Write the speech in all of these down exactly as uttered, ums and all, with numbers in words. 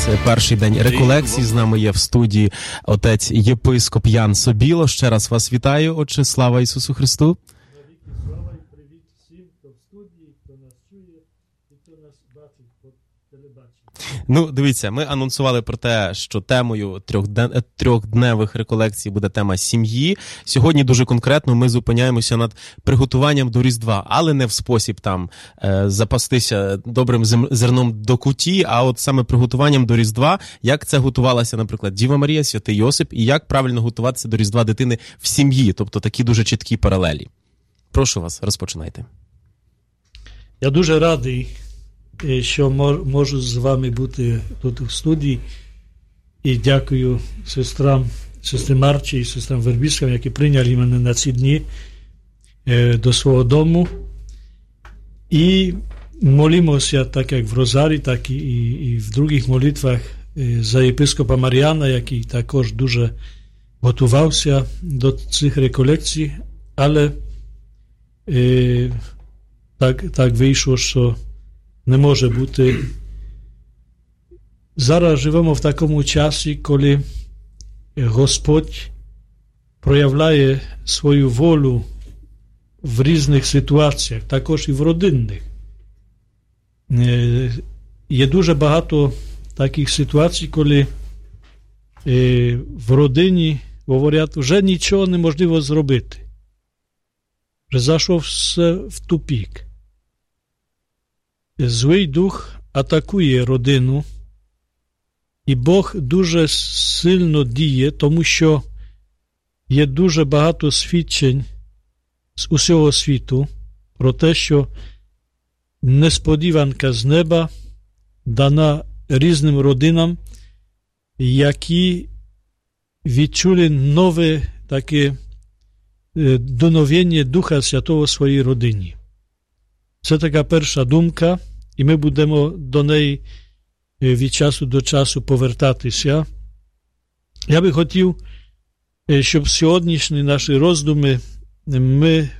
перший день реколекції. З нами є в студії отець єпископ Ян Собіло. Ще раз вас вітаю, отче. Слава Ісусу Христу. Слава і привіт всім, хто в студії, хто нас чує і хто нас бачить по телебаченню. Ну, дивіться, ми анонсували про те, що темою трьохден... трьохдневих реколекцій буде тема сім'ї. Сьогодні дуже конкретно ми зупиняємося над приготуванням до Різдва, але не в спосіб там е, запастися добрим зерном до куті, а от саме приготуванням до Різдва, як це готувалася, наприклад, Діва Марія, Святий Йосип, і як правильно готуватися до Різдва дитини в сім'ї, тобто такі дуже чіткі паралелі. Прошу вас, розпочинайте. Я дуже радий, що можу з вами бути тут в студії, і дякую сестрам, сестрі Марчі і сестрам Вербіскам, які прийняли мене на ці дні до свого дому. І молимося, так як в Розарі, так і, і в других молитвах за єпископа Мар'яна, який також дуже готувався до цих реколекцій, але е, так, так вийшло, що не може бути. Зараз живемо в такому часі, коли Господь проявляє свою волю в різних ситуаціях, також і в родинних. Є дуже багато таких ситуацій, коли в родині говорять, вже нічого неможливо зробити. Вже зайшов все в тупік. Злий дух атакує родину, і Бог дуже сильно діє, тому що є дуже багато свідчень з усього світу про те, що несподіванка з неба дана різним родинам, які відчули нове таке дуновіння Духа Святого в своїй родині. Це така перша думка, і ми будемо до неї від часу до часу повертатися. Я би хотів, щоб сьогоднішні наші роздуми ми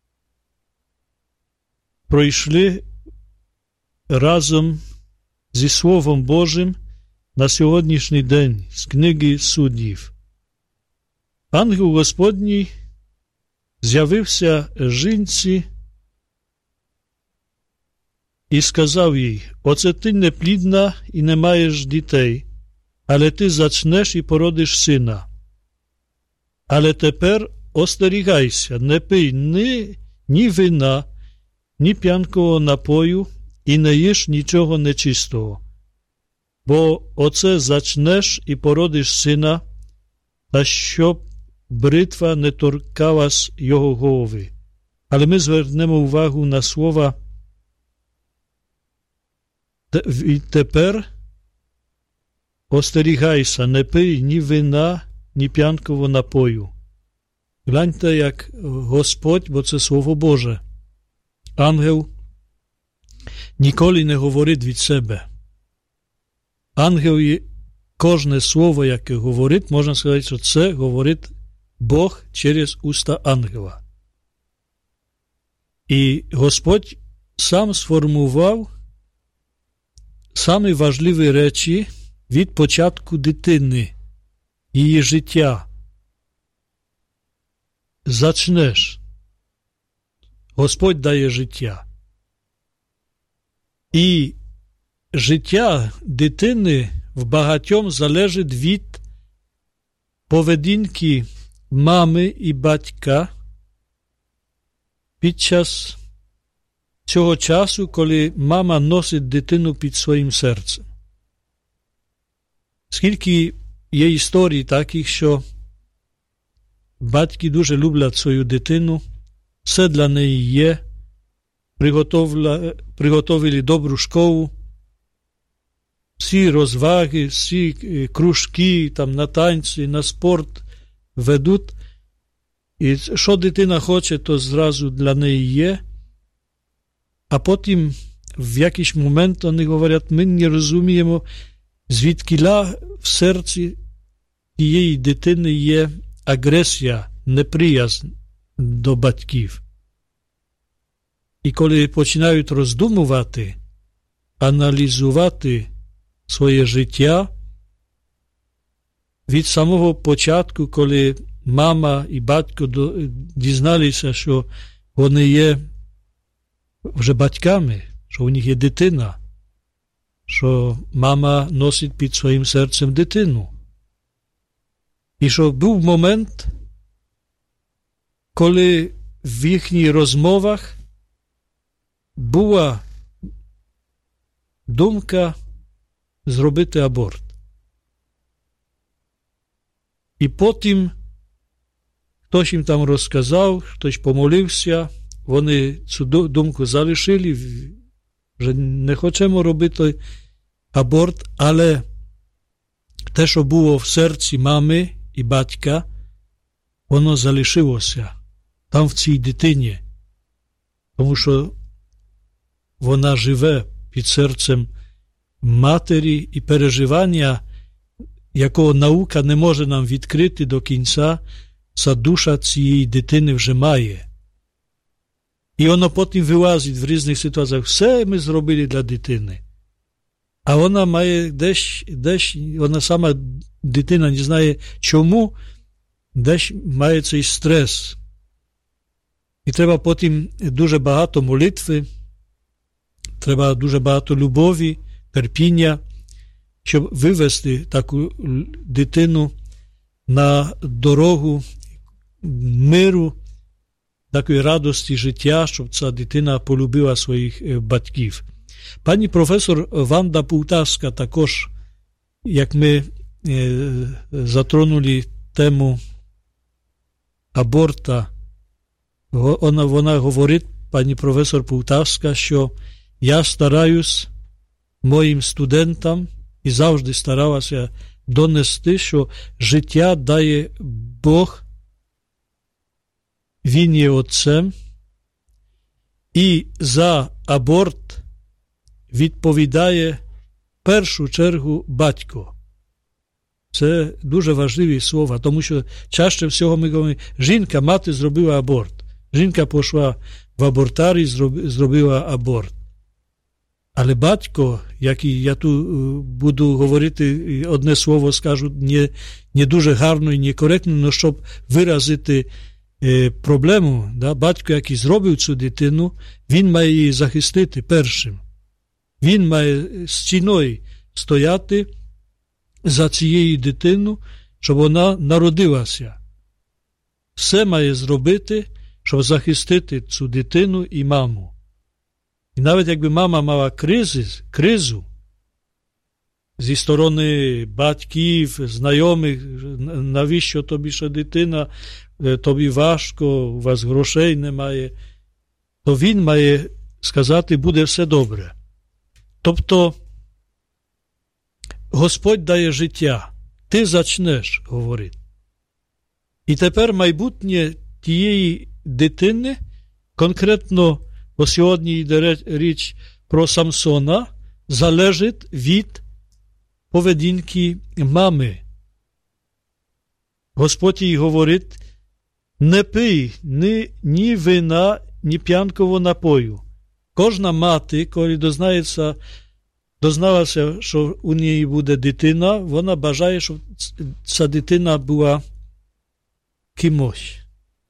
пройшли разом зі Словом Божим на сьогоднішній день з книги Суддів. Ангел Господній з'явився жінці і сказав їй: «Оце ти неплідна і не маєш дітей, але ти зачнеш і породиш сина. Але тепер остерігайся, не пий ні, ні вина, ні п'янкого напою і не їж нічого нечистого. Бо оце зачнеш і породиш сина, та щоб бритва не торкалась його голови». Але ми звернемо увагу на слова «І тепер остерігайся, не пий ні вина, ні п'янкового напою». Гляньте, як Господь, бо це Слово Боже. Ангел ніколи не говорить від себе. Ангел, кожне слово, яке говорить, можна сказати, що це говорить Бог через уста ангела. І Господь сам сформував самі важливі речі від початку дитини, її життя. Зачнеш. Господь дає життя. І життя дитини в багатьом залежить від поведінки мами і батька під час цього часу, коли мама носить дитину під своїм серцем. Скільки є історій таких, що батьки дуже люблять свою дитину, все для неї є, приготовили добру школу, всі розваги, всі кружки, там, на танці, на спорт ведуть. І що дитина хоче, то зразу для неї є. А потім в якийсь момент вони говорять, ми не розуміємо, звідкіля в серці тієї дитини є агресія, неприязнь до батьків. І коли починають роздумувати, аналізувати своє життя від самого початку, коли мама і батько дізналися, що вони є вже батьками, що у них є дитина, що мама носить під своїм серцем дитину. І що був момент, коли в їхніх розмовах була думка зробити аборт. І потім хтось їм там розказав, хтось помолився, вони цю думку залишили, вже не хочемо робити аборт, але те, що було в серці мами і батька, воно залишилося там в цій дитині, тому що вона живе під серцем матері і переживання, якого наука не може нам відкрити до кінця, ця душа цієї дитини вже має. І воно потім вилазить в різних ситуаціях. Все ми зробили для дитини. А вона має десь, десь вона сама дитина не знає чому, десь має цей стрес. І треба потім дуже багато молитви, треба дуже багато любові, терпіння, щоб вивести таку дитину на дорогу миру, такої радості життя, щоб ця дитина полюбила своїх батьків. Пані професор Ванда Пултавська також, як ми е, затронули тему аборта, вона, вона говорить, пані професор Пултавська, що я стараюсь моїм студентам і завжди старалася донести, що життя дає Бог, Він є Отцем, і за аборт відповідає в першу чергу батько. Це дуже важливі слова, тому що чаще всього ми говоримо, жінка, мати зробила аборт. Жінка пішла в абортарій, зробила аборт. Але батько, як і я тут буду говорити, одне слово скажу, не, не дуже гарно і некоректно, але щоб виразити е, проблему, да, батько, який зробив цю дитину, він має її захистити першим. Він має стіною стояти за цією дитиною, щоб вона народилася. Все має зробити, щоб захистити цю дитину і маму. І навіть якби мама мала кризи, кризу зі сторони батьків, знайомих, навіщо тобі ще дитина, тобі важко, у вас грошей немає, то він має сказати, буде все добре. Тобто Господь дає життя, ти зачнеш говорити. І тепер майбутнє тієї дитини, конкретно, бо сьогодні йде річ про Самсона, залежить від поведінки мами. Господь їй говорить, не пий ні, ні вина, ні п'янкового напою. Кожна мати, коли дознається, дозналася, що у неї буде дитина, вона бажає, щоб ця дитина була кимось.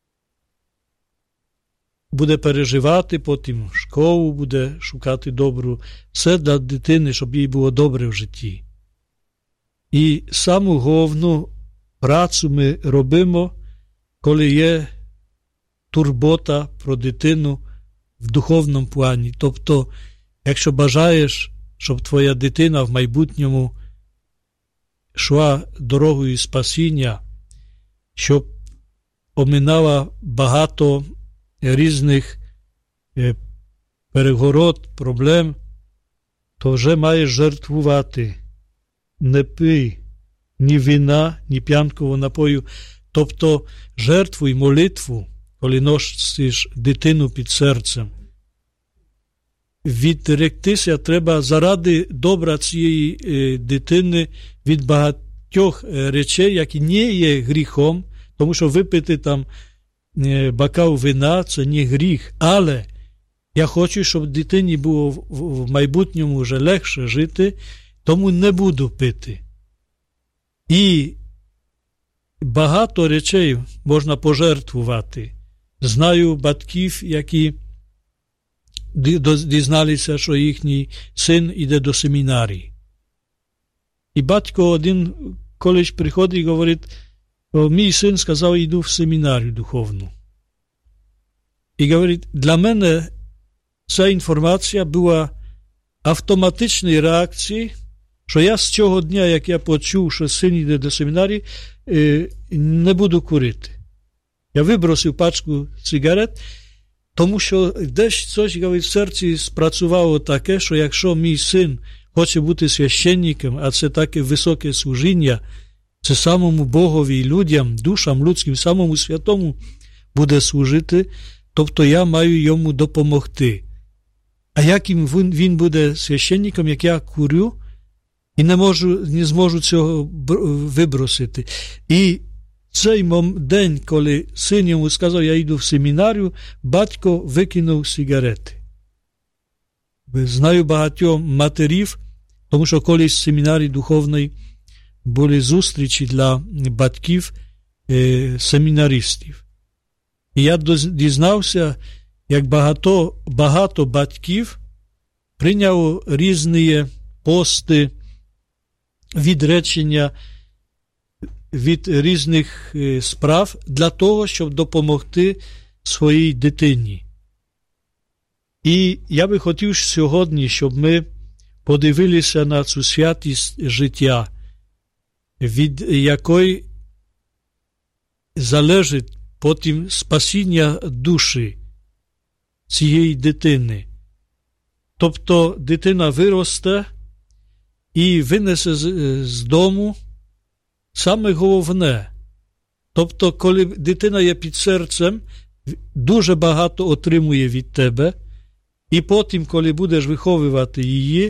Буде переживати, потім школу, буде шукати добру. Все для дитини, щоб їй було добре в житті. І саму головну працю ми робимо, коли є турбота про дитину в духовному плані. Тобто, якщо бажаєш, щоб твоя дитина в майбутньому йшла дорогою спасіння, щоб оминала багато різних перегород, проблем, то вже маєш жертвувати. Не пий ні вина, ні п'янкового напою. Тобто жертвуй молитву, коли носиш дитину під серцем. Відректися треба заради добра цієї е, дитини від багатьох е, речей, які не є гріхом, тому що випити там е, бокал вина – це не гріх. Але я хочу, щоб дитині було в, в майбутньому вже легше жити, тому не буду пити. І багато речей можна пожертвувати. Знаю батьків, які дізналися, що їхній син іде до семінарії. І батько один колись приходить і говорить, мій син сказав, йду в семінарію духовну. І говорить, для мене ця інформація була автоматичною реакцією, що я з цього дня, як я почув, що син йде до семінарії, не буду курити. Я вибросив пачку сигарет, тому що десь щось в серці спрацювало таке, що якщо мій син хоче бути священником, а це таке високе служіння, це самому Богові і людям, душам людським, самому святому буде служити, тобто я маю йому допомогти. А як він, він буде священником, як я курю, і не можу, не зможу цього вибросити. І цей день, коли син йому сказав, я йду в семінарію, батько викинув сигарети. Знаю багатьох матерів, тому що колись в семінарії духовної були зустрічі для батьків е, семінаристів. І я дізнався, як багато, багато батьків прийняло різні пости, відречення від різних справ для того, щоб допомогти своїй дитині. І я би хотів сьогодні, щоб ми подивилися на цю святість життя, від якої залежить потім спасіння душі цієї дитини. Тобто дитина виросте і винесе з, з дому саме головне. Тобто, коли дитина є під серцем, дуже багато отримує від тебе, і потім, коли будеш виховувати її,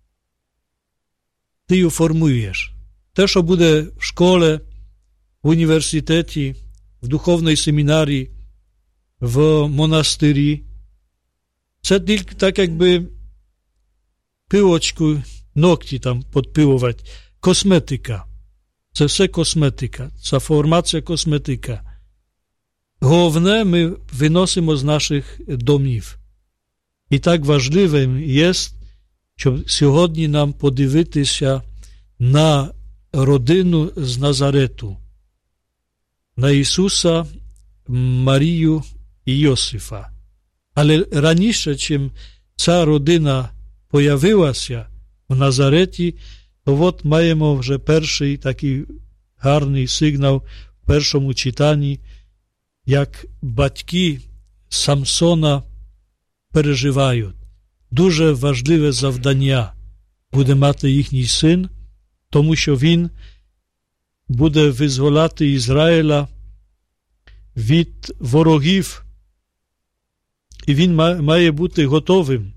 ти її формуєш. Те, що буде в школі, в університеті, в духовній семінарії, в монастирі, це тільки так, якби пилочку, ногті там підпилувати, косметика. Це все косметика, це формація косметика. Головне ми виносимо з наших домів. І так важливим є, щоб сьогодні нам подивитися на родину з Назарету, на Ісуса, Марію і Йосифа. Але раніше, чим ця родина появилася в Назареті, то от маємо вже перший такий гарний сигнал в першому читанні, як батьки Самсона переживають. Дуже важливе завдання буде мати їхній син, тому що він буде визволяти Ізраїля від ворогів, і він має бути готовим.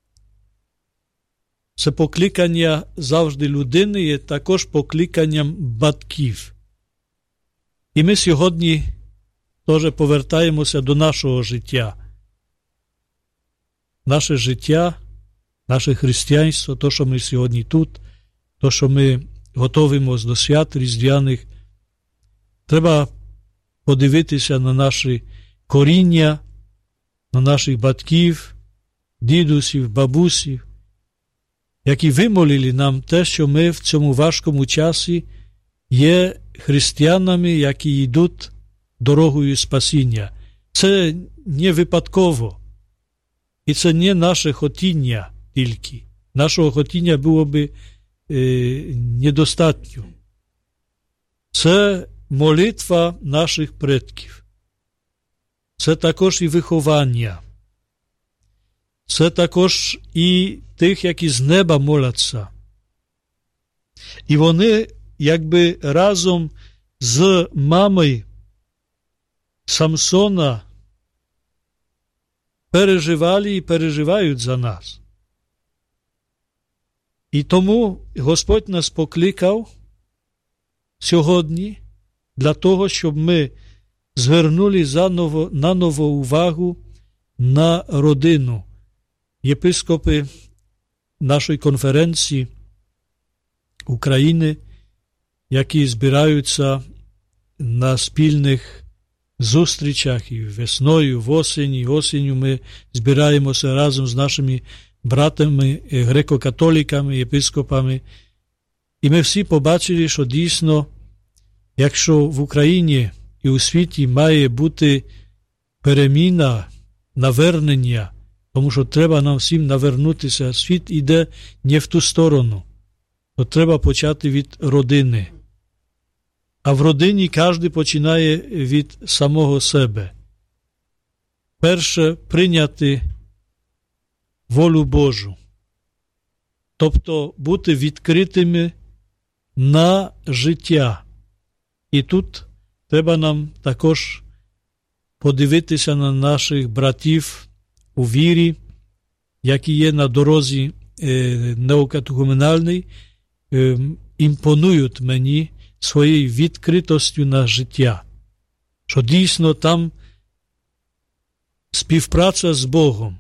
Це покликання завжди людини є також покликанням батьків. І ми сьогодні теж повертаємося до нашого життя. Наше життя, наше християнство, то, що ми сьогодні тут, то, що ми готуємося до свят різдвяних, треба подивитися на наші коріння, на наших батьків, дідусів, бабусів, які вимолили нам те, що ми в цьому важкому часі є християнами, які йдуть дорогою спасіння. Це не випадково. І це не наше хотіння тільки. Нашого хотіння було б е, недостатньо. Це молитва наших предків. Це також і виховання. Це також і тих, які з неба моляться. І вони, якби разом з мамою Самсона переживали і переживають за нас. І тому Господь нас покликав сьогодні для того, щоб ми звернули заново, наново увагу на родину. Єпископи нашої конференції України, які збираються на спільних зустрічах і весною, в осені, осінню ми збираємося разом з нашими братами, греко-католиками, єпископами. І ми всі побачили, що дійсно, якщо в Україні і у світі має бути переміна, навернення, тому що треба нам всім навернутися, світ іде не в ту сторону, то треба почати від родини. А в родині кожен починає від самого себе. Перше, прийняти волю Божу. Тобто бути відкритими на життя. І тут треба нам також подивитися на наших братів у вірі, які є на дорозі е, неокатехуменальній, е, імпонують мені своєю відкритостю на життя. Що дійсно там співпраця з Богом.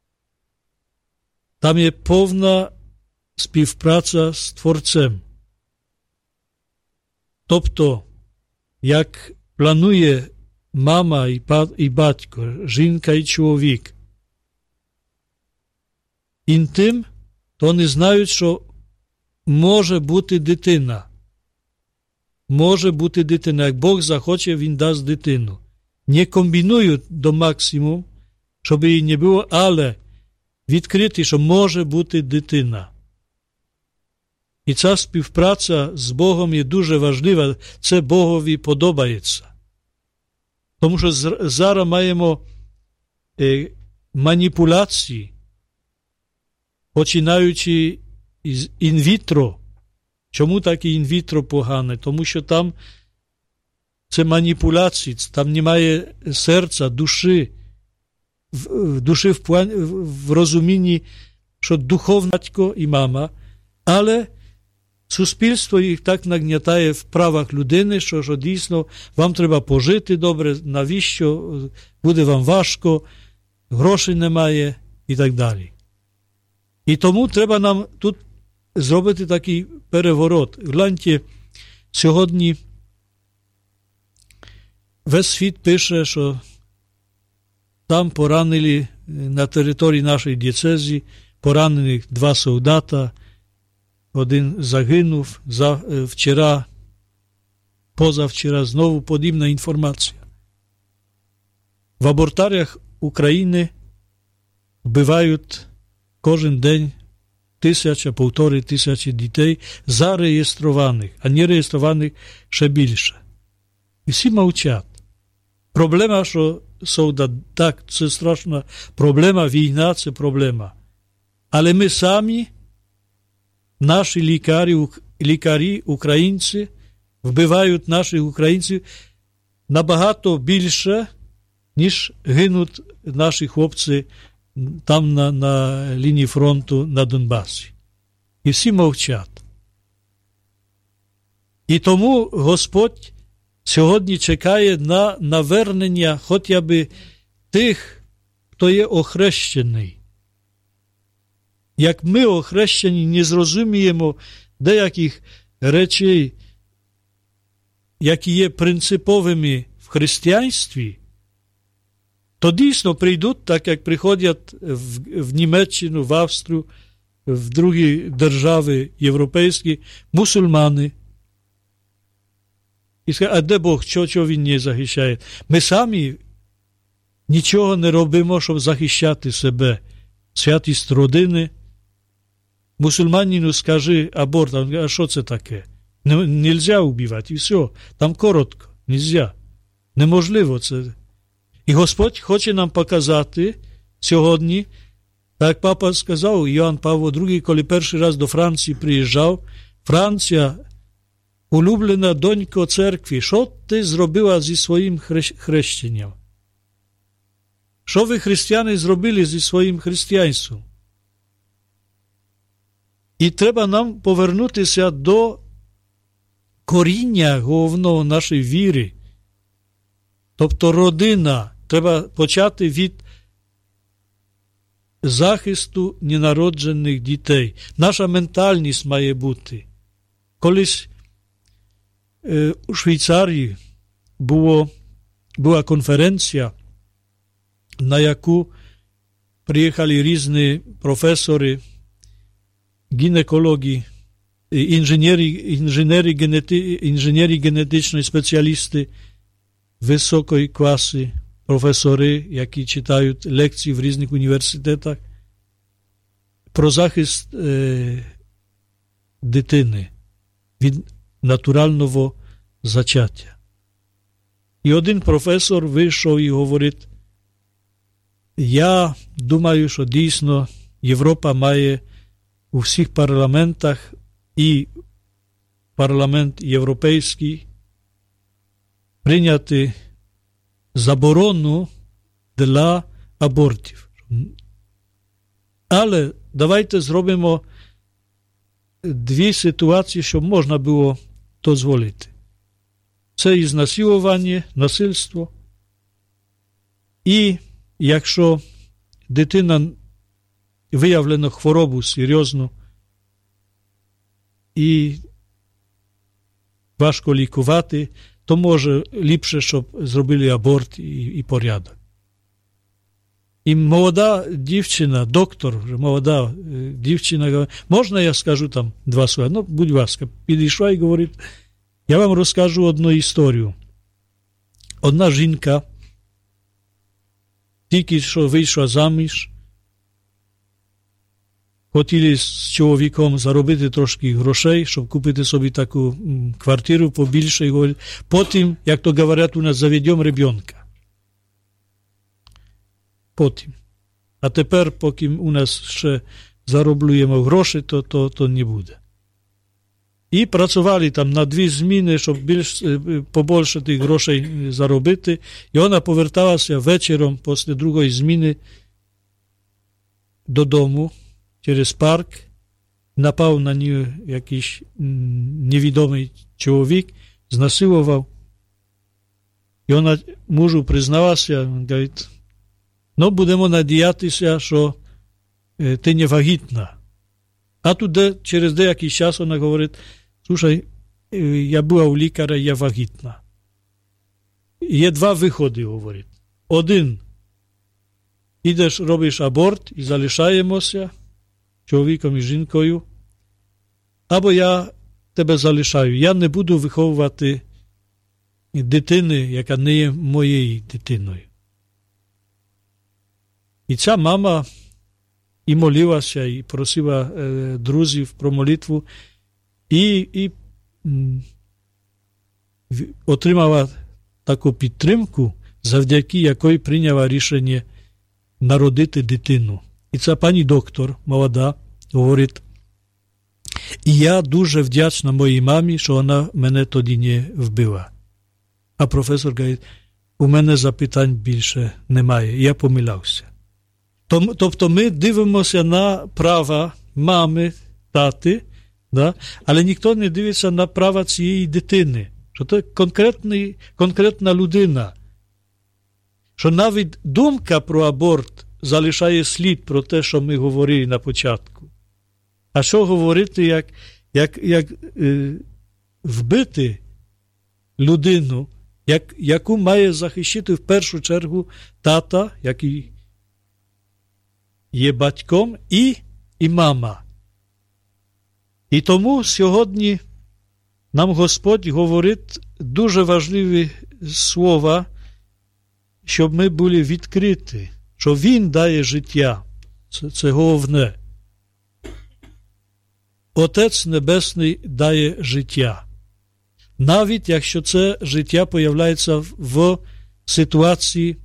Там є повна співпраця з Творцем. Тобто, як планує мама і батько, жінка і чоловік, інтим, то вони знають, що може бути дитина. Може бути дитина. Як Бог захоче, Він дасть дитину. Не комбінують до максимуму, щоб її не було, але відкриті, що може бути дитина. І ця співпраця з Богом є дуже важлива. Це Богові подобається. Тому що зараз маємо е, маніпуляції, починаючи із інвітро. Чому так і інвітро погане? Тому що там це маніпуляції, там немає серця, душі, в, душі в, в розумінні, що духовний батько і мама, але суспільство їх так нагнітає в правах людини, що, що дійсно вам треба пожити добре, навіщо, буде вам важко, грошей немає і так далі. І тому треба нам тут зробити такий переворот. Гляньте, сьогодні весь світ пише, що там поранили на території нашої дієцезії, поранених два солдата, один загинув, за, вчора, позавчора знову подібна інформація. В абортаріях України вбивають кожен день тисяча, півтори тисячі дітей зареєстрованих, а не реєстрованих ще більше. І всі мовчать. Проблема, що солдат, так, це страшна проблема, війна – це проблема. Але ми самі, наші лікарі, лікарі, українці, вбивають наших українців набагато більше, ніж гинуть наші хлопці там на, на лінії фронту на Донбасі. І всі мовчать. І тому Господь сьогодні чекає на навернення хоча б тих, хто є охрещений. Як ми охрещені не зрозуміємо деяких речей, які є принциповими в християнстві, то дійсно прийдуть, так як приходять в, в Німеччину, в Австрію, в другі держави європейські, мусульмани. І скажуть, а де Бог, чого, чого Він не захищає? Ми самі нічого не робимо, щоб захищати себе. Святість родини. Мусульманину скажи аборт, а що це таке? Не, нельзя убивати, і все. Там коротко, нельзя. Неможливо це. І Господь хоче нам показати сьогодні, так папа сказав, Іоанн Павло другий, коли перший раз до Франції приїжджав, Франція, улюблена донько церкви, що ти зробила зі своїм хрещенням? Що ви, християни, зробили зі своїм християнством? І треба нам повернутися до коріння головного нашої віри. Тобто родина. Треба почати від захисту ненароджених дітей. Наша ментальність має бути. Колись у Швейцарії було, була конференція, на яку приїхали різні професори, гінекологи, інженери, інженери, генети, інженери генетичні спеціалісти високої класи, професори, які читають лекції в різних університетах про захист е, дитини від натурального зачаття. І один професор вийшов і говорить: я думаю, що дійсно Європа має у всіх парламентах, і парламент європейський, прийняти заборону для абортів. Але давайте зробимо дві ситуації, щоб можна було дозволити. Це і знасилування, насильство. І якщо дитина виявлено хворобу серйозну і важко лікувати, то може ліпше, щоб зробили аборт і, і порядок. І молода дівчина, доктор, молода дівчина, говорить: можна я скажу там два слова? Ну, будь ласка, підійшла і говорить: я вам розкажу одну історію. Одна жінка тільки що вийшла заміж, хотіли з чоловіком заробити трошки грошей, щоб купити собі таку квартиру побільше. І говорить: потім, як то говорять у нас, заведемо ребенка. Потім. А тепер, поки у нас ще зароблюємо гроші, то, то, то не буде. І працювали там на дві зміни, щоб більш, побільше тих грошей заробити. І вона поверталася вечором після другої зміни додому через парк. Напав на неї якийсь невідомий чоловік, знасилував. І вона мужу призналася, говорить: ну, будемо надіятися, що ти не вагітна. А тут через деякий час вона говорить: слушай, я була у лікаря, я вагітна. Є два виходи, говорить. Один: ідеш, робиш аборт і залишаємося чоловіком і жінкою, або я тебе залишаю. Я не буду виховувати дитини, яка не є моєю дитиною. І ця мама і молилася, і просила е, друзів про молитву, і, і м, отримала таку підтримку, завдяки якої прийняла рішення народити дитину. І ця пані доктор, молода, говорить: і я дуже вдячна моїй мамі, що вона мене тоді не вбила. А професор говорить: у мене запитань більше немає, я помилявся. Тобто ми дивимося на права мами, тати, да? Але ніхто не дивиться на права цієї дитини, що це конкретна людина, що навіть думка про аборт залишає слід про те, що ми говорили на початку. А що говорити, як, як, як е, вбити людину, як, яку має захищити в першу чергу тата, який є батьком, і, і мама. І тому сьогодні нам Господь говорить дуже важливі слова, щоб ми були відкриті, що Він дає життя. Це, це головне. Отець Небесний дає життя. Навіть якщо це життя появляється в ситуації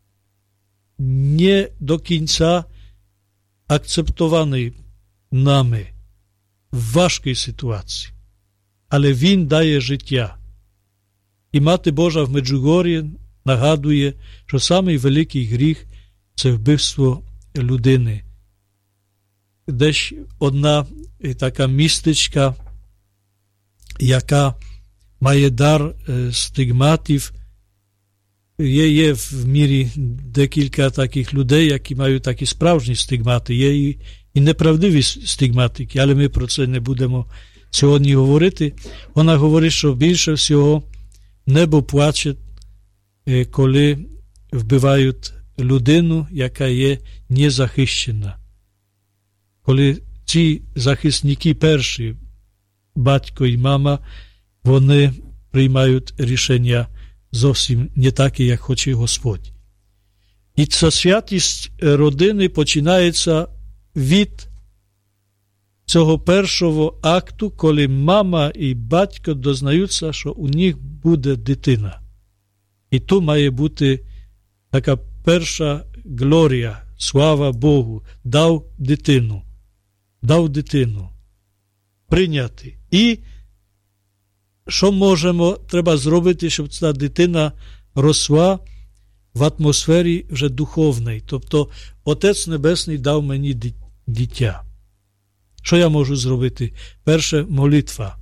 не до кінця акцептованої нами, в важкій ситуації. Але Він дає життя. І Мати Божа в Меджугор'ї нагадує, що самий великий гріх – це вбивство людини. Десь одна така містечка, яка має дар стигматів. Є, є в мірі декілька таких людей, які мають такі справжні стигмати. Є і, і неправдиві стигматики, але ми про це не будемо сьогодні говорити, вона говорить, що більше всього небо плаче, коли вбивають людину, яка є незахищена. Коли ці захисники перші, батько і мама, вони приймають рішення зовсім не таке, як хоче Господь. І ця святість родини починається від цього першого акту, коли мама і батько дознаються, що у них буде дитина. І тут має бути така перша глорія, слава Богу, дав дитину, дав дитину, прийняти. І що можемо, треба зробити, щоб ця дитина росла в атмосфері вже духовної. Тобто, Отець Небесний дав мені дитя. Що я можу зробити? Перше, молитва.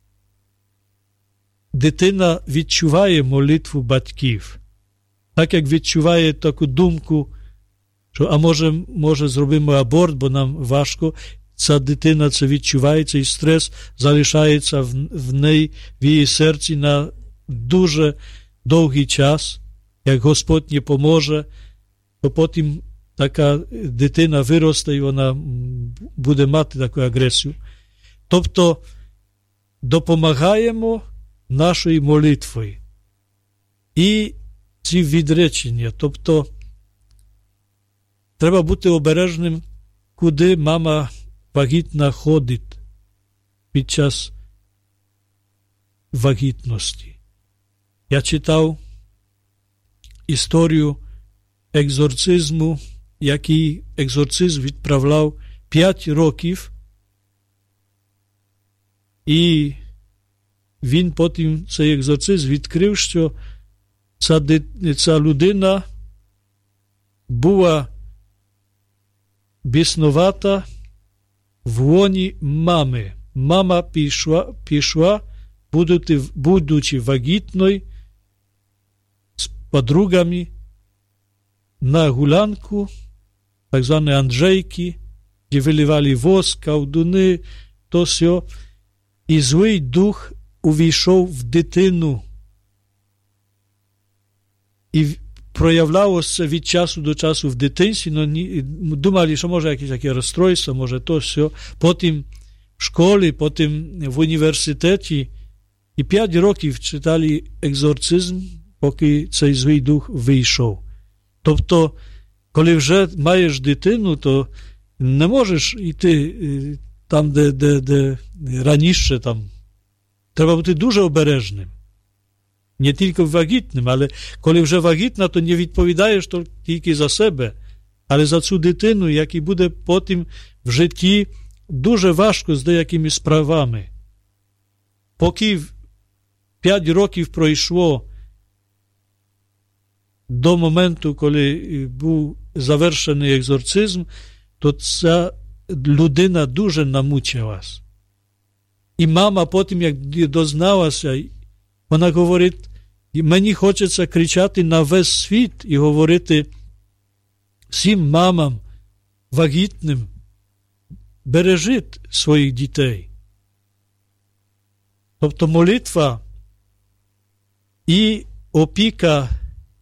Дитина відчуває молитву батьків. Так, як відчуває таку думку, що, а може, може зробимо аборт, бо нам важко. Ця дитина це відчуває, цей стрес залишається в, в неї, в її серці на дуже довгий час. Як Господь не поможе, то потім така дитина виросте і вона буде мати таку агресію. Тобто допомагаємо нашою молитвою. І ці відречення, тобто треба бути обережним, куди мама вагітна ходить під час вагітності. Я читав історію екзорцизму, який екзорцизм відправляв п'ять років, і він потім, цей екзорцизм, відкрив, що ця, ця людина була біснувата в лоні мами. Мама пішла, пішла будучи, будучи вагітною, з подругами на гулянку, так звані Анджейки, де виливали воск, колдуни, то все. І злий дух увійшов в дитину. І проявлялося від часу до часу в дитинстві, но думали, що може якесь таке розстройство, може то все. Потім в школі, потім в університеті. І п'ять років читали екзорцизм, поки цей злий дух вийшов. Тобто, коли вже маєш дитину, то не можеш йти там, де, де, де раніше. Там. Треба бути дуже обережним. Не тільки вагітним, але коли вже вагітна, то не відповідаєш тільки за себе, але за цю дитину, який буде потім в житті дуже важко з деякими справами. Поки п'ять років пройшло до моменту, коли був завершений екзорцизм, то ця людина дуже намучилась. І мама потім, як дозналася, вона говорить, мені хочеться кричати на весь світ і говорити всім мамам вагітним, бережіть своїх дітей. Тобто молитва і опіка,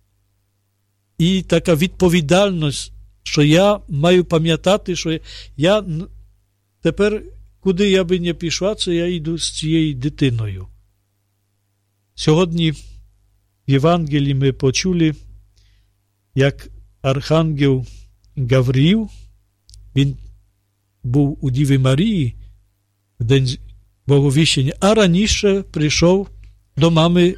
і така відповідальність, що я маю пам'ятати, що я тепер, куди я би не пішла, це я йду з цією дитиною. Сьогодні в Євангелії ми почули, як архангел Гавриїл, він був у Діві Марії в день Боговіщення, а раніше прийшов до мами,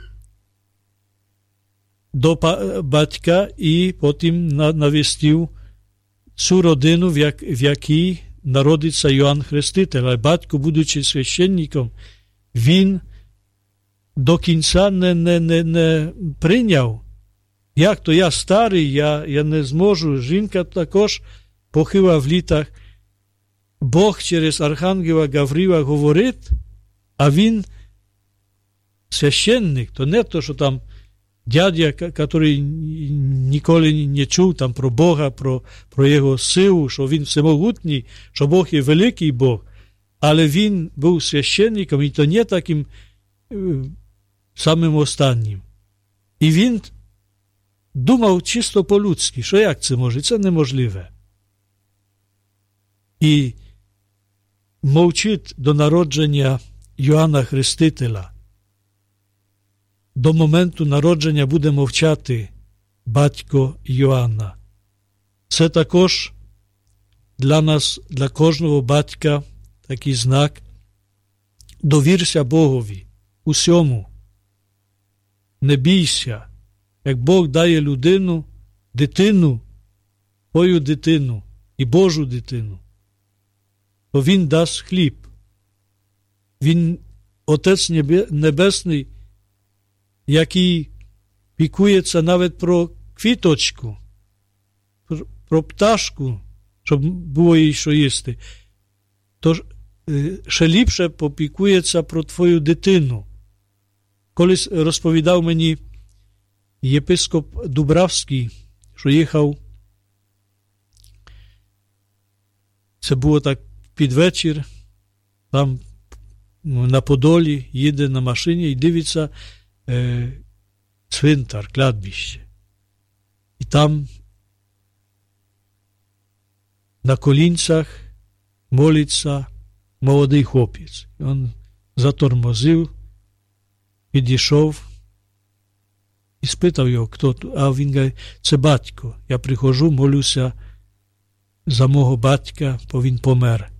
до батька і потім навістив цю родину, в, як, в якій народиться Йоанн Хреститель. А батько, будучи священником, він до кінця не, не, не, не прийняв. Як то я старий, я, я не зможу. Жінка також похила в літах. Бог через архангела Гаврила говорить, а він священник. То не то, що там дядя, який ніколи не чув там про Бога, про, про його силу, що він всемогутній, що Бог є великий Бог. але він був священником, і то не таким самим останнім. І він думав чисто по-людськи, що як це може? Це неможливе. І мовчить до народження Йоанна Хрестителя. До моменту народження буде мовчати батько Йоанна. Це також для нас, для кожного батька такий знак. Довірся Богові усьому. Не бійся. Як Бог дає людину, дитину, твою дитину і Божу дитину, то Він дасть хліб. Він, Отець Небесний, який пікується навіть про квіточку, про пташку, щоб було їй що їсти, то ще ліпше попікується про твою дитину. Колись розповідав мені єпископ Дубравський, що їхав, це було так під вечір, там на Подолі їде на машині і дивиться е, цвинтар, кладбище. І там на колінцях молиться молодий хлопець. Він затормозив, підійшов і спитав його, хто тут. А він каже, це батько. Я приходжу, молюся за мого батька, бо він помер.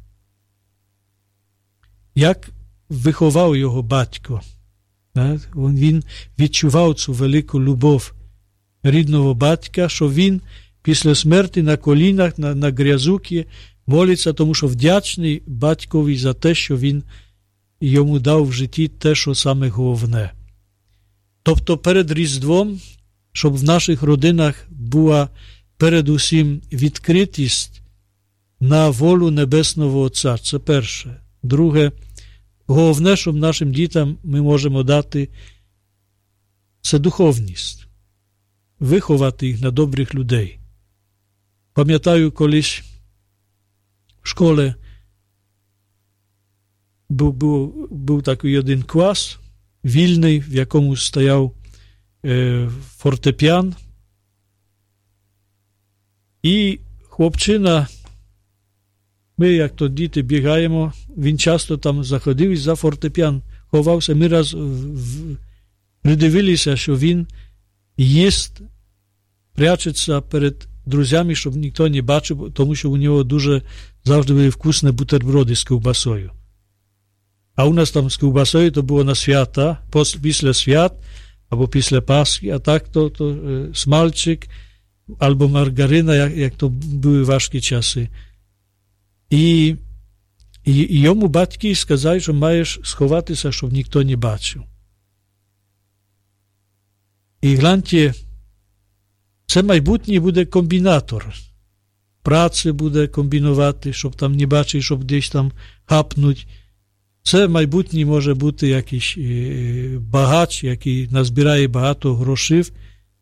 Як виховав його батько? Він відчував цю велику любов рідного батька, що він після смерті на колінах, на, на грязуки молиться, тому що вдячний батькові за те, що він йому дав в житті те, що саме головне. Тобто перед Різдвом, щоб в наших родинах була передусім відкритість на волю Небесного Отця. Це перше. Друге, головне, щоб нашим дітям ми можемо дати, це духовність. Виховати їх на добрих людей. Пам'ятаю, колись в школі був, був, був такий один клас, вільний, в якому стояв е, фортепіан. І хлопчина, ми, як то діти, бігаємо, він часто там заходив і за фортепіан ховався. Ми раз в, придивилися, що він їсть, прячеться перед друзями, щоб ніхто не бачив, тому що у нього дуже завжди були вкусні бутерброди з ковбасою. А у нас там з ковбасою то було на свята, після свят, або після Пасхи, а так то, то е, смальчик, або маргарина, як, як то були важкі часи. І, і, і йому батьки сказали, що маєш сховатися, щоб ніхто не бачив. І гляньте, це майбутній буде комбінатор. Праці буде комбінувати, щоб там не бачити, щоб десь там хапнуть. Це майбутній може бути якийсь багач, який назбирає багато грошей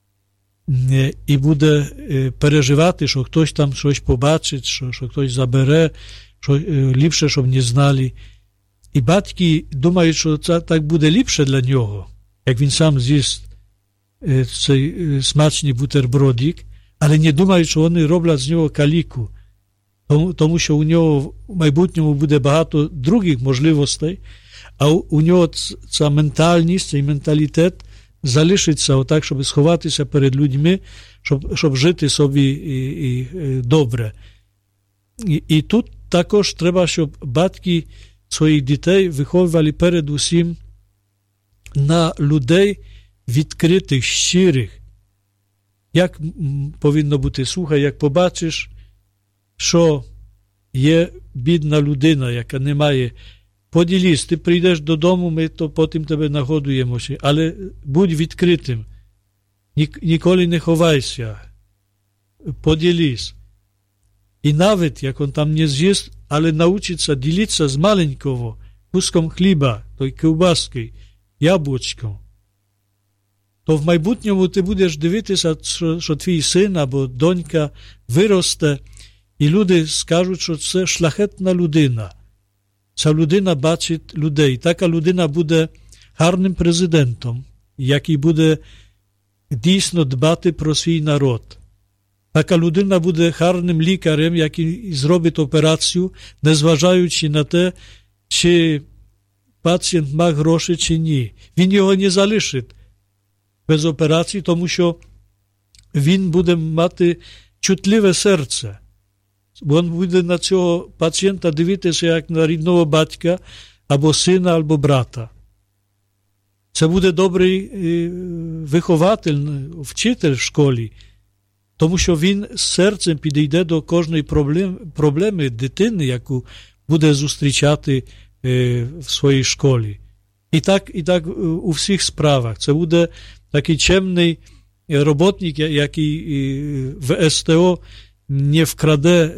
і буде переживати, що хтось там щось побачить, що, що хтось забере, що ліпше, щоб не знали. І батьки думають, що це так буде ліпше для нього, як він сам з'їсть цей смачний бутербродик, але не думають, що вони роблять з нього каліку. Тому, тому що у нього в майбутньому буде багато других можливостей, а у, у нього ця ментальність, цей менталітет залишиться отак, щоб сховатися перед людьми, щоб, щоб жити собі і, і, і добре. І, і тут також треба, щоб батьки своїх дітей виховували передусім на людей відкритих, щирих. Як повинно бути? Слухай, як побачиш, що є бідна людина, яка не має, поділись, ти прийдеш додому, ми то потім тебе нагодуємо, але будь відкритим, ніколи не ховайся, поділись. І навіть, як он там не з'їсть, але навчиться ділитися з маленького куском хліба, той ковбаски, яблучком, то в майбутньому ти будеш дивитися, що, що твій син або донька виросте, і люди скажуть, що це шляхетна людина. ця людина бачить людей. Така людина буде гарним президентом, який буде дійсно дбати про свій народ. Така людина буде гарним лікарем, який зробить операцію, незважаючи на те, чи пацієнт має гроші чи ні. Він його не залишить без операції, тому що він буде мати чутливе серце. Він буде на цього пацієнта дивитися як на рідного батька, або сина, або брата. Це буде добрий вихователь, вчитель в школі, тому що він з серцем підійде до кожної проблеми, проблеми дитини, яку буде зустрічати в своїй школі. І так, і так у всіх справах. Це буде такий чемний роботник, який в ес те о не вкраде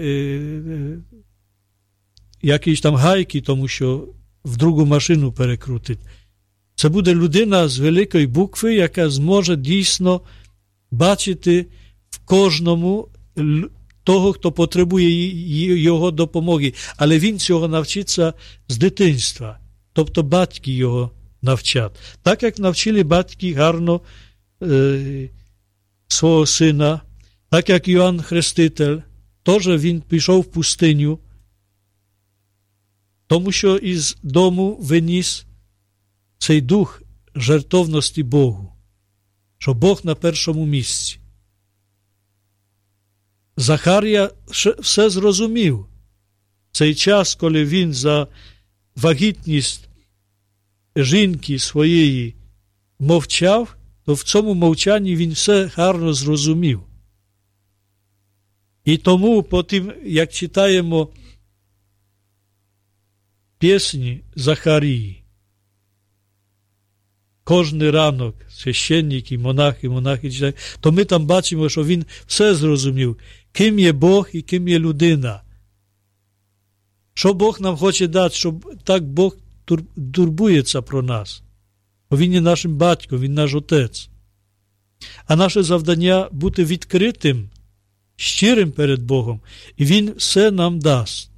якісь там гайки, тому що в другу машину перекрутить. Це буде людина з великої букви, яка зможе дійсно бачити в кожному того, хто потребує його допомоги. Але він цього навчиться з дитинства. Тобто батьки його навчать. Так, як навчили батьки гарно е, свого сина, так, як Йоанн Хреститель, теж він пішов в пустиню, тому що із дому виніс цей дух жертовності Богу, що Бог на першому місці. Захарія все зрозумів. Цей час, коли він за вагітність жінки своєї мовчав, то в цьому мовчанні він все гарно зрозумів. І тому потім, як читаємо пісні Захарії, кожний ранок священники, монахи, монахи читають, то ми там бачимо, що він все зрозумів, ким є Бог і ким є людина. Що Бог нам хоче дати, щоб так Бог турбується про нас. Бо він є нашим батьком, він наш отець. А наше завдання бути відкритим, щирим перед Богом, і він все нам дасть.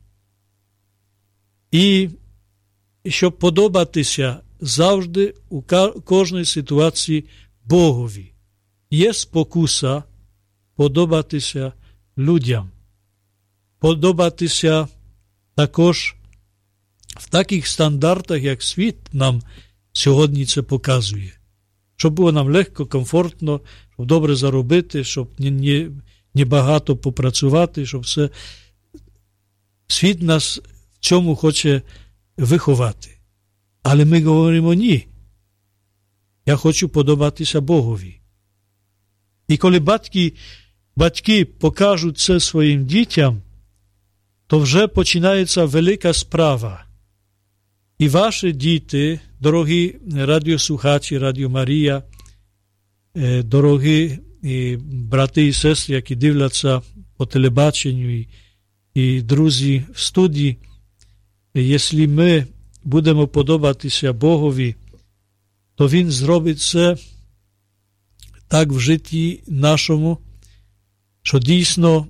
І щоб подобатися завжди у кожній ситуації Богові. Є спокуса подобатися людям, подобатися також в таких стандартах, як світ нам сьогодні це показує. Щоб було нам легко, комфортно, щоб добре заробити, щоб не, не, не багато попрацювати, щоб все. Світ нас в цьому хоче виховати. Але ми говоримо ні. Я хочу подобатися Богові. І коли батьки, батьки покажуть це своїм дітям, то вже починається велика справа. І ваші діти, дорогі радіослухачі, Радіо Марія, дорогі брати і сестри, які дивляться по телебаченню, і, і друзі в студії, якщо ми будемо подобатися Богові, то Він зробить це так в житті нашому, що дійсно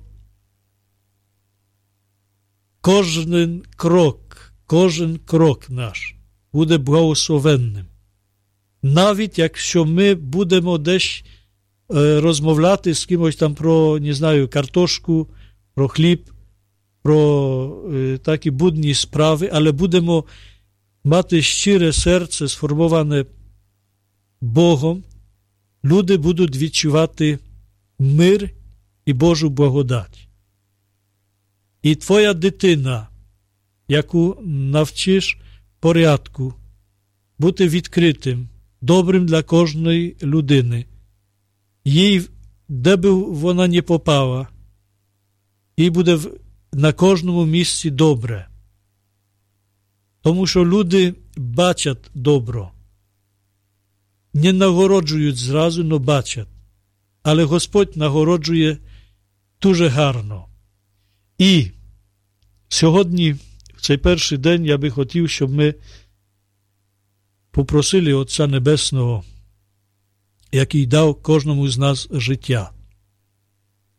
кожен крок, кожен крок наш буде благословенним. Навіть якщо ми будемо десь розмовляти з кимось там про, не знаю, картошку, про хліб, про е, такі будні справи, але будемо мати щире серце, сформоване Богом, люди будуть відчувати мир і Божу благодать. І твоя дитина, яку навчиш порядку, бути відкритим, добрим для кожної людини, їй, де б вона не попала, їй буде на кожному місці добре. Тому що люди бачать добро. Не нагороджують зразу, но бачать. Але Господь нагороджує дуже гарно. І сьогодні, в цей перший день, я би хотів, щоб ми попросили Отця Небесного, який дав кожному з нас життя,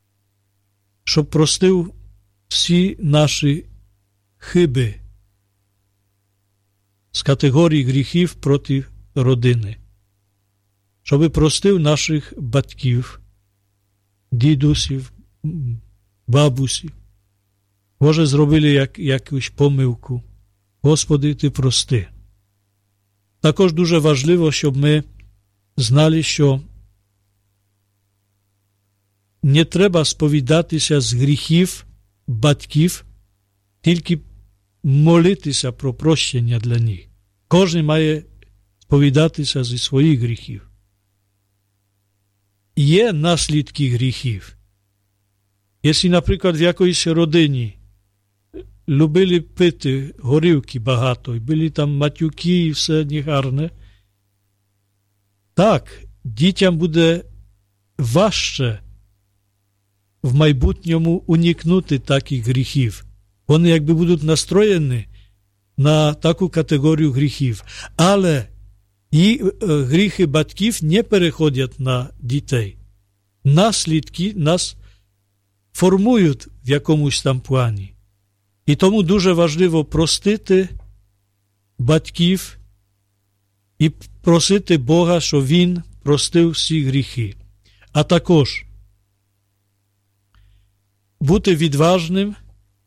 щоб простив всі наші хиби, з категорії гріхів проти родини. Щоб простив наших батьків, дідусів, бабусів. Може, зробили як, якусь помилку. Господи, Ти прости. Також дуже важливо, щоб ми знали, що не треба сповідатися з гріхів батьків, тільки молитися про прощення для них. Кожен має сповідатися зі своїх гріхів. Є наслідки гріхів. Якщо, наприклад, в якоїсь родині любили пити горілки багато, і були там матюки і все негарне, так, дітям буде важче в майбутньому уникнути таких гріхів. Вони якби будуть настроєні на таку категорію гріхів. Але і гріхи батьків не переходять на дітей. Наслідки нас формують в якомусь там плані. І тому дуже важливо простити батьків і просити Бога, щоб Він простив всі гріхи. А також бути відважним,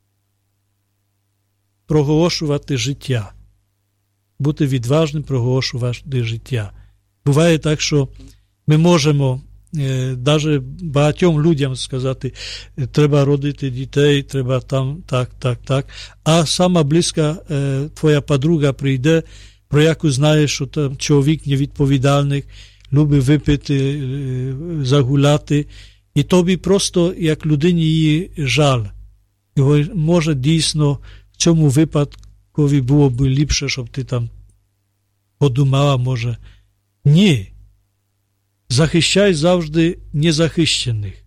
проголошувати життя. Бути відважним, проголошувати життя. Буває так, що ми можемо навіть багатьом людям сказати, треба родити дітей, треба там, так, так, так. А сама близька твоя подруга прийде, про яку знаєш, що там чоловік невідповідальний, любить випити, загуляти. І тобі просто, як людині, її жаль. І може дійсно в цьому випадкові було б ліпше, щоб ти там подумала, може. Ні. Захищай завжди незахищених.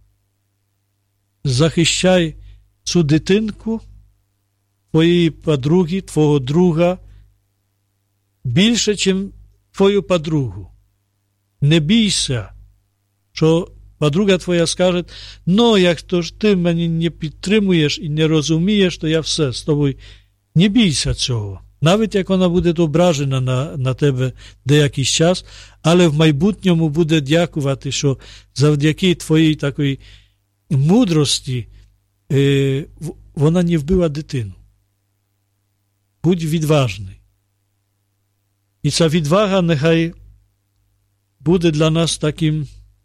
Захищай цю дитинку, твоєї подруги, твого друга, більше, ніж твою подругу. Не бійся, що подруга твоя скаже, ну, як то ж ти мене не підтримуєш і не розумієш, то я все з тобою. Не бійся цього. Навіть як вона буде ображена на, на тебе деякий час, але в майбутньому буде дякувати, що завдяки твоїй такої мудрості е, вона не вбила дитину. Будь відважний. І ця відвага нехай буде для нас таким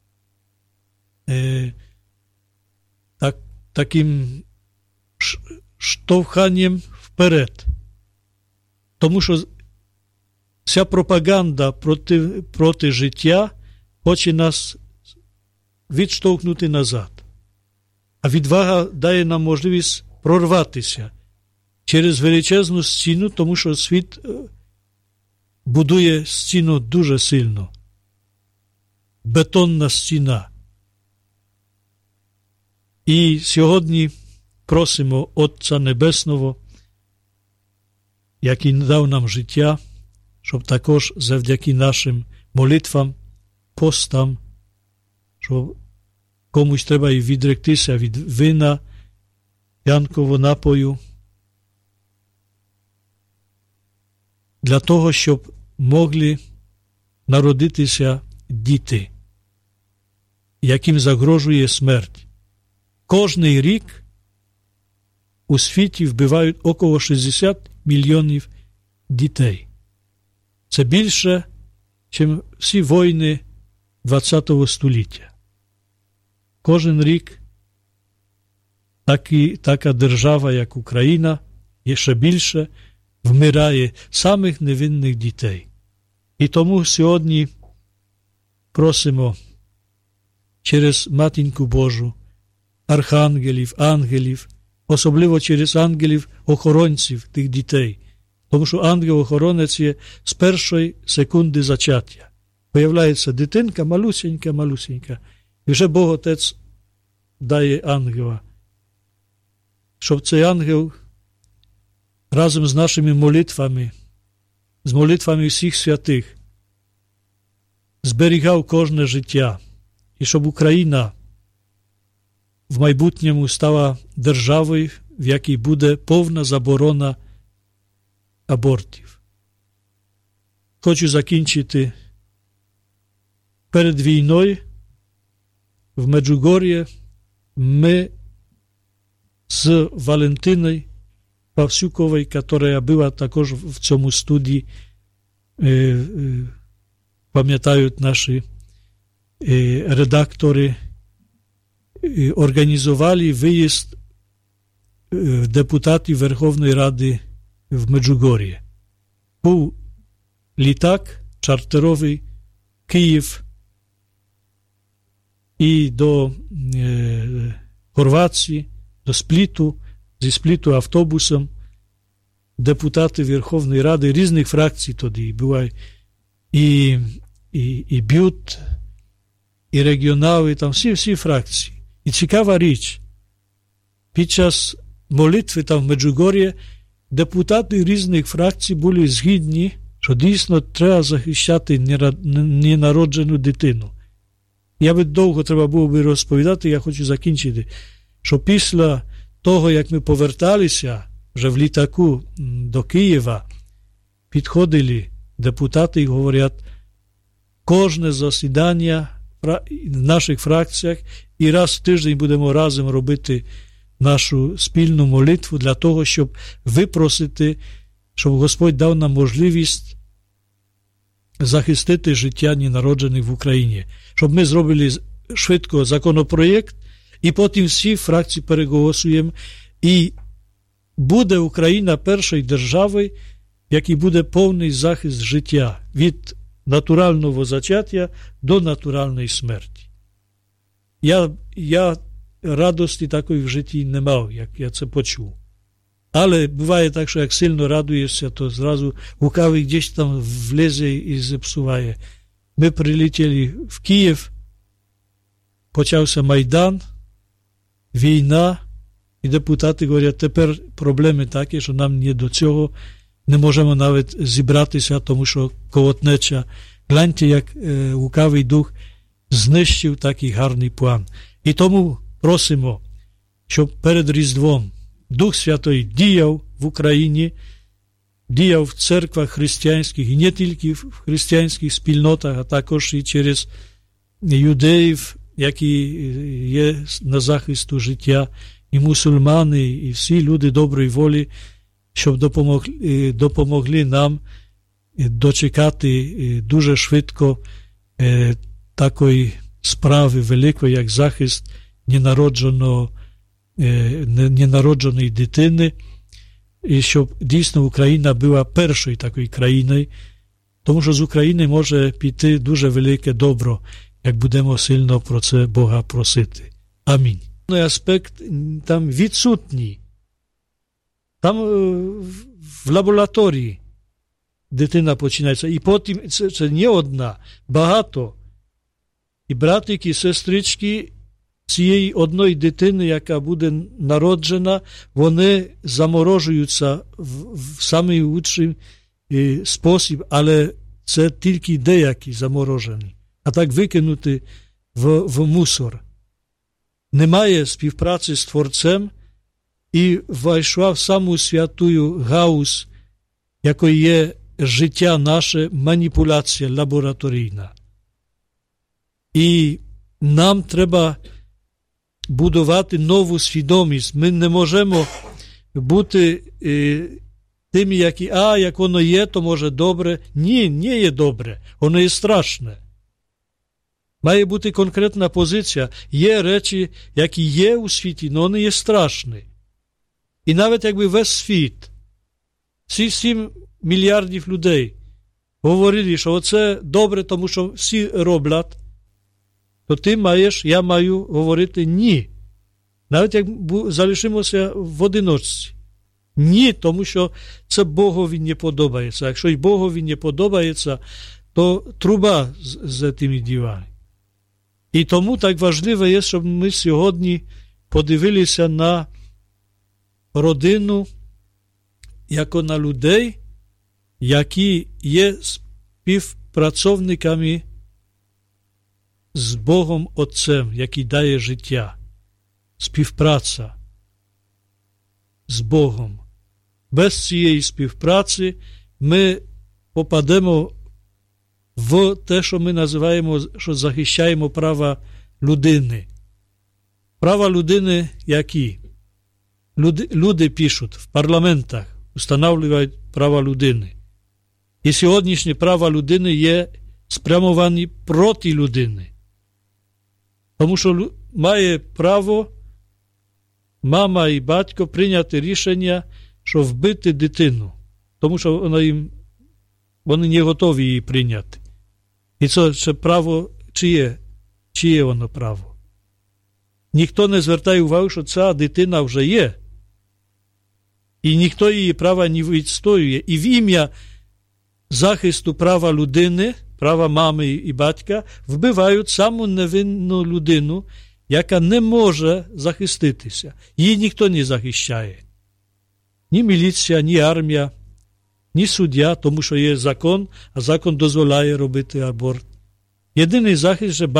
е, так, таким штовханням вперед. Тому що ця пропаганда проти, проти життя хоче нас відштовхнути назад. А відвага дає нам можливість прорватися через величезну стіну, тому що світ будує стіну дуже сильно. Бетонна стіна. І сьогодні просимо Отця Небесного, який дав нам життя, щоб також завдяки нашим молитвам, постам, що комусь треба і відректися від вина, п'янкового напою, для того, щоб могли народитися діти, яким загрожує смерть. Кожний рік у світі вбивають около шістдесят мільйонів дітей. Це більше, ніж всі війни ХХ століття. Кожен рік такі, така держава, як Україна, є ще більше, вмирає самих невинних дітей. І тому сьогодні просимо через Матінку Божу, архангелів, ангелів, особливо через ангелів-охоронців тих дітей. Тому що ангел-охоронець є з першої секунди зачаття. Появляється дитинка, малюсенька, малюсенька. І вже Бог Отець дає ангела. Щоб цей ангел разом з нашими молитвами, з молитвами всіх святих, зберігав кожне життя. І щоб Україна в майбутньому стала державою, в якій буде повна заборона абортів. хочу закінчити. Перед війною в Меджугор'ї ми з Валентиною Павсюковою, яка була також в цьому студії, пам'ятають наші редактори, організували виїзд депутатів Верховної Ради в Меджугор'ї. Був літак чартеровий Київ і до е, Хорватії, до Спліту, зі Спліту автобусом депутати Верховної Ради різних фракцій тоді були, і, і, і Бют, і регіонали, там всі, всі фракції. І цікава річ, під час молитви там в Меджугор'ї депутати різних фракцій були згідні, що дійсно треба захищати ненароджену дитину. Я би довго треба було би розповідати, я хочу закінчити, що після того, як ми поверталися вже в літаку до Києва, підходили депутати і говорять, кожне засідання в наших фракціях і раз в тиждень будемо разом робити нашу спільну молитву для того, щоб випросити, щоб Господь дав нам можливість захистити життя ненароджених в Україні. Щоб ми зробили швидко законопроєкт, і потім всі фракції переголосуємо, і буде Україна першою державою, в якій буде повний захист життя від натурального зачаття до натуральної смерті. Я, я радості такої в житті не мав, як я це почув. Але буває так, що як сильно радуєшся, то зразу лукавий десь там влезе і зіпсуває. Ми прилетіли в Київ, почався Майдан, війна, і депутати говорять, тепер проблеми такі, що нам не до цього, не можемо навіть зібратися, тому що колотнеча. Гляньте, як е, лукавий дух знищив такий гарний план. І тому просимо, щоб перед Різдвом Дух Святий діяв в Україні, діяв в церквах християнських, і не тільки в християнських спільнотах, а також і через юдеїв, які є на захисту життя, і мусульмани, і всі люди доброї волі, щоб допомогли, допомогли нам дочекати дуже швидко такої справи великої, як захист ненародженого, ненародженої дитини, і щоб дійсно Україна була першою такою країною, тому що з України може піти дуже велике добро, як будемо сильно про це Бога просити. Амінь. Аспект там відсутній. Там в лабораторії дитина починається. І потім це, це не одна, багато. І братики, і сестрички цієї одної дитини, яка буде народжена, вони заморожуються в, в самий лучший спосіб, але це тільки деякі заморожені. А так викинути в, в мусор. Немає співпраці з Творцем, і війшла в саму святую гаус, якою є життя наше, маніпуляція лабораторійна. І нам треба будувати нову свідомість. Ми не можемо бути е, тими, які, а, як воно є, то може добре. Ні, не є добре, воно є страшне. Має бути конкретна позиція. Є речі, які є у світі, але вони є страшні. І навіть якби весь світ, ці сім мільярдів людей говорили, що оце добре, тому що всі роблять, то ти маєш, я маю говорити ні. Навіть як залишимося в одиночці. Ні, тому що це Богові не подобається. Якщо й Богові не подобається, то труба з, з тими дівами. І тому так важливо є, щоб ми сьогодні подивилися на родину, як на людей, які є співпрацовниками з Богом Отцем, який дає життя. Співпраця з Богом. Без цієї співпраці ми попадемо в те, що ми називаємо, що захищаємо права людини. Права людини які? Люди, люди пишуть в парламентах, встановлюють права людини. І сьогоднішні права людини є спрямовані проти людини. Тому що має право мама і батько прийняти рішення, що вбити дитину. Тому що вона їм, вони не готові її прийняти. І це, це право, чиє, чиє воно право? Ніхто не звертає увагу, що ця дитина вже є. І ніхто її права не відстоює. І в ім'я захисту права людини, права мами і батька, вбивають саму невинну людину, яка не може захиститися. Її ніхто не захищає. Ні міліція, ні армія, ні суддя, тому що є закон, а закон дозволяє робити аборт. Єдиний захист, що